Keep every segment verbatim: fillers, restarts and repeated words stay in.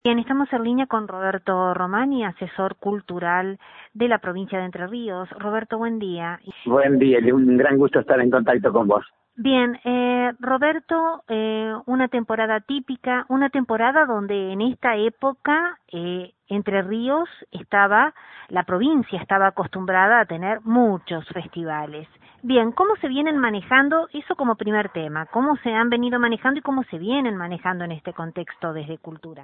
Bien, estamos en línea con Roberto Romani, asesor cultural de la provincia de Entre Ríos. Roberto, buen día. Buen día, un gran gusto estar en contacto con vos. Bien, eh, Roberto, eh, una temporada típica, una temporada donde en esta época eh, Entre Ríos estaba, la provincia estaba acostumbrada a tener muchos festivales. Bien, ¿cómo se vienen manejando? Eso como primer tema, ¿cómo se han venido manejando y cómo se vienen manejando en este contexto desde Cultura?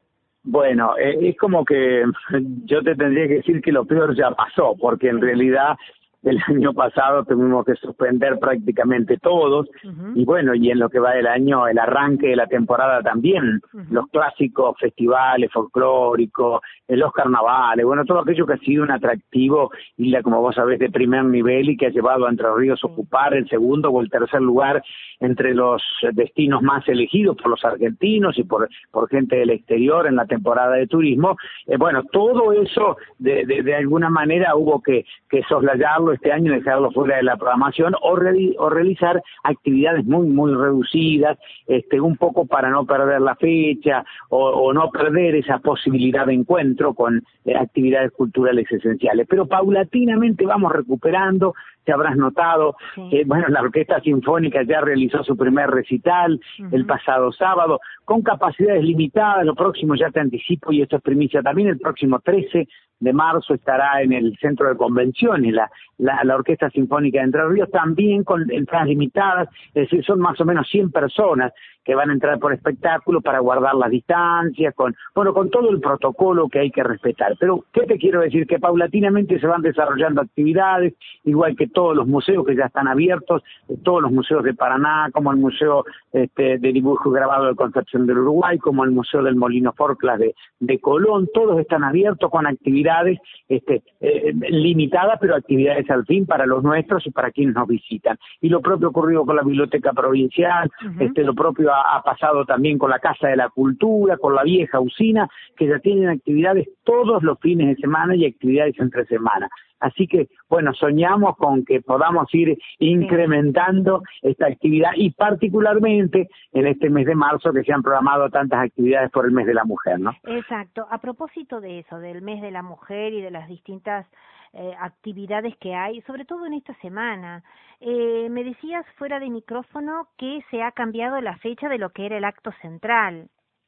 Bueno, eh, es como que yo te tendría que decir que lo peor ya pasó, porque en realidad el año pasado tuvimos que suspender prácticamente todos, uh-huh. y bueno, y en lo que va del año, el arranque de la temporada también, uh-huh. los clásicos festivales folclóricos, los carnavales, bueno, todo aquello que ha sido un atractivo, isla, como vos sabés, de primer nivel y que ha llevado a Entre Ríos a ocupar el segundo o el tercer lugar entre los destinos más elegidos por los argentinos y por, por gente del exterior en la temporada de turismo. Eh, bueno, todo eso de, de, de alguna manera hubo que, que soslayarlo este año, dejarlo fuera de la programación o, re, o realizar actividades muy, muy reducidas, este, un poco para no perder la fecha o, o no perder esa posibilidad de encuentro con eh, actividades culturales esenciales. Pero paulatinamente vamos recuperando. Te habrás notado, sí. eh, bueno, la Orquesta Sinfónica ya realizó su primer recital uh-huh. el pasado sábado, con capacidades limitadas. Lo próximo, ya te anticipo, y esto es primicia también, el próximo trece de marzo estará en el Centro de Convenciones la, la, la Orquesta Sinfónica de Entre Ríos, también con entradas limitadas, es decir, son más o menos cien personas que van a entrar por espectáculo para guardar las distancias, con bueno, con todo el protocolo que hay que respetar. Pero, ¿qué te quiero decir? Que paulatinamente se van desarrollando actividades, igual que todos los museos que ya están abiertos, todos los museos de Paraná, como el Museo este, de Dibujo y Grabado de Concepción del Uruguay, como el Museo del Molino Forclas de, de Colón, todos están abiertos con actividades este, eh, limitadas, pero actividades al fin para los nuestros y para quienes nos visitan. Y lo propio ocurrió con la Biblioteca Provincial, uh-huh. este, lo propio ha, ha pasado también con la Casa de la Cultura, con la Vieja Usina, que ya tienen actividades todos los fines de semana y actividades entre semana. Así que, bueno, soñamos con que podamos ir incrementando esta actividad y particularmente en este mes de marzo que se han programado tantas actividades por el mes de la mujer, ¿no? Exacto. A propósito de eso, del mes de la mujer y de las distintas eh, actividades que hay, sobre todo en esta semana, eh, me decías fuera de micrófono que se ha cambiado la fecha de lo que era el acto central.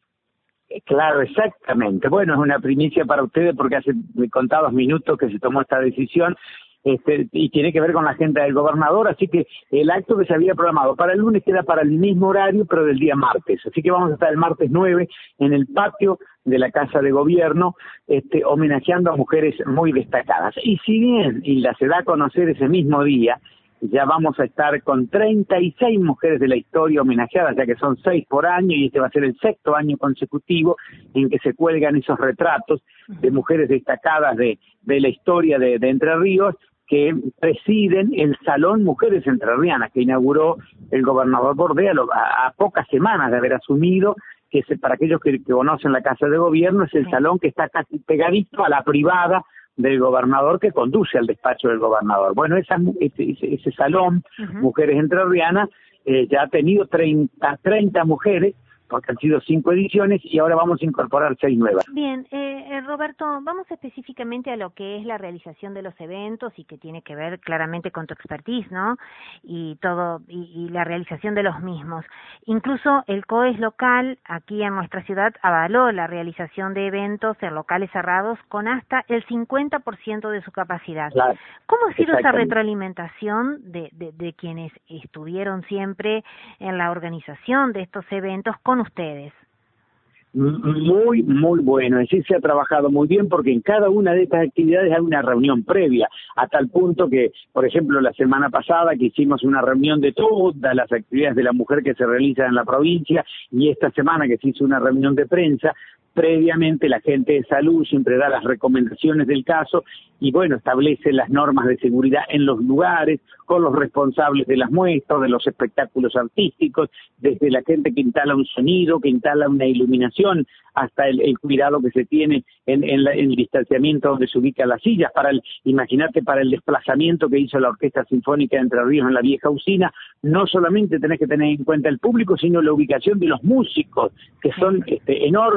Claro, exactamente. Bueno, es una primicia para ustedes porque hace contados minutos que se tomó esta decisión este, y tiene que ver con la agenda del gobernador, así que el acto que se había programado para el lunes queda para el mismo horario, pero del día martes. Así que vamos a estar el martes nueve en el patio de la Casa de Gobierno, este, homenajeando a mujeres muy destacadas. Y si bien Hilda se da a conocer ese mismo día, ya vamos a estar con treinta y seis mujeres de la historia homenajeadas, ya que son seis por año, y este va a ser el sexto año consecutivo en que se cuelgan esos retratos de mujeres destacadas de, de la historia de, de Entre Ríos, que presiden el Salón Mujeres Entrerrianas, que inauguró el gobernador Bordea a, a pocas semanas de haber asumido, que es, para aquellos que, que conocen la Casa de Gobierno, es el salón que está casi pegadito a la privada del gobernador, que conduce al despacho del gobernador. Bueno, esa, ese, ese, ese salón, uh-huh. Mujeres Entrerrianas, eh, ya ha tenido treinta, treinta mujeres, porque han sido cinco ediciones, y ahora vamos a incorporar seis nuevas. Bien, eh, eh, Roberto, vamos específicamente a lo que es la realización de los eventos y que tiene que ver claramente con tu expertise, ¿no? Y todo, y, y la realización de los mismos. Incluso el COES local, aquí en nuestra ciudad, avaló la realización de eventos en locales cerrados con hasta el cincuenta por ciento de su capacidad. Claro. ¿Cómo ha sido esa retroalimentación de, de, de quienes estuvieron siempre en la organización de estos eventos con ustedes? Muy, muy bueno. Es decir, se ha trabajado muy bien porque en cada una de estas actividades hay una reunión previa, a tal punto que, por ejemplo, la semana pasada que hicimos una reunión de todas las actividades de la mujer que se realizan en la provincia, y esta semana que se hizo una reunión de prensa, previamente la gente de salud siempre da las recomendaciones del caso y, bueno, establece las normas de seguridad en los lugares, con los responsables de las muestras, de los espectáculos artísticos, desde la gente que instala un sonido, que instala una iluminación, hasta el, el cuidado que se tiene en, en, la, en el distanciamiento donde se ubican las sillas, para el, imagínate, para el desplazamiento que hizo la Orquesta Sinfónica de Entre Ríos en la Vieja Usina, no solamente tenés que tener en cuenta el público, sino la ubicación de los músicos, que son este, enormes,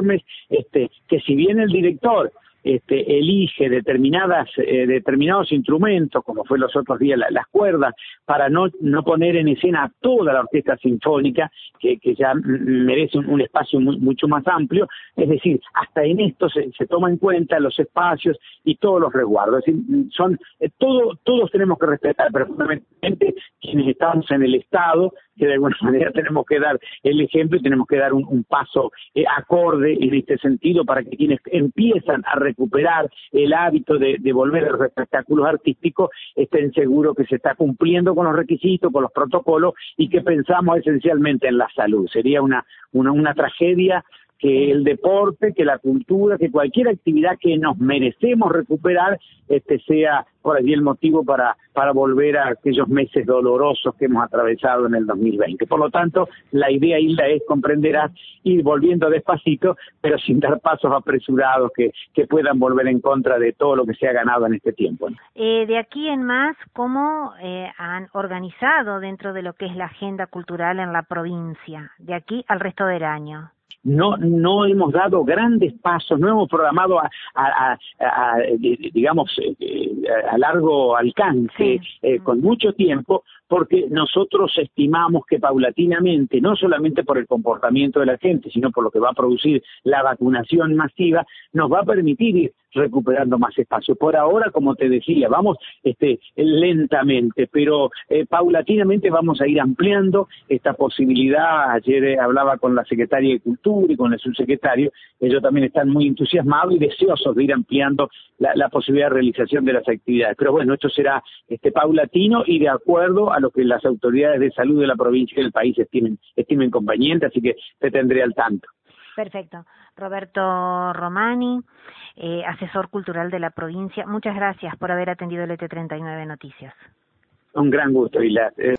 este, que si bien el director Este, elige determinadas eh, determinados instrumentos, como fue los otros días la, las cuerdas, para no no poner en escena toda la orquesta sinfónica, que, que ya merece un, un espacio muy, mucho más amplio. Es decir, hasta en esto se, se toma en cuenta los espacios y todos los resguardos. Es decir, son eh, todo, todos tenemos que respetar, pero fundamentalmente quienes estamos en el Estado, que de alguna manera tenemos que dar el ejemplo y tenemos que dar un, un paso eh, acorde en este sentido para que quienes empiezan a recuperar el hábito de, de volver a los espectáculos artísticos estén seguros que se está cumpliendo con los requisitos, con los protocolos y que pensamos esencialmente en la salud. Sería una, una, una tragedia que el deporte, que la cultura, que cualquier actividad que nos merecemos recuperar este sea por allí el motivo para, para volver a aquellos meses dolorosos que hemos atravesado en el dos mil veinte. Por lo tanto, la idea, Hilda, es, comprenderás, ir volviendo despacito, pero sin dar pasos apresurados que, que puedan volver en contra de todo lo que se ha ganado en este tiempo, ¿no? Eh, de aquí en más, ¿cómo eh, han organizado dentro de lo que es la agenda cultural en la provincia, de aquí al resto del año? No, no hemos dado grandes pasos, no hemos programado a, a, a, a digamos, eh, a largo alcance, sí. eh, con mucho tiempo, porque nosotros estimamos que paulatinamente, no solamente por el comportamiento de la gente, sino por lo que va a producir la vacunación masiva, nos va a permitir ir recuperando más espacio. Por ahora, como te decía, vamos este, lentamente, pero eh, paulatinamente vamos a ir ampliando esta posibilidad. Ayer eh, hablaba con la secretaria de Cultura y con el subsecretario, ellos también están muy entusiasmados y deseosos de ir ampliando la, la posibilidad de realización de las actividades. Pero bueno, esto será este, paulatino y de acuerdo a lo que las autoridades de salud de la provincia y del país estimen, estimen conveniente, así que te tendré al tanto. Perfecto. Roberto Romani, eh, asesor cultural de la provincia, muchas gracias por haber atendido el E T treinta y nueve Noticias. Un gran gusto, Hilda.